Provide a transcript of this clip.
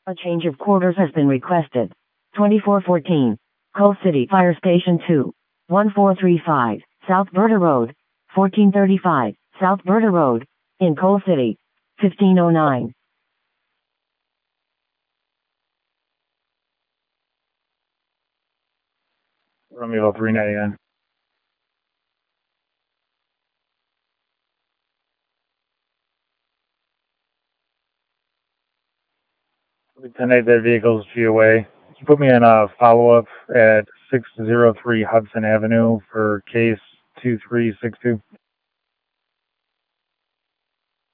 A change of quarters has been requested. 2414. Coal City Fire Station 2. 1435, South Berta Road. 1435, South Berta Road, in Coal City. 1509. Romeo 399. Tonight that vehicle's GOA. Can you put me in a follow-up at 603 Hudson Avenue for case 2362?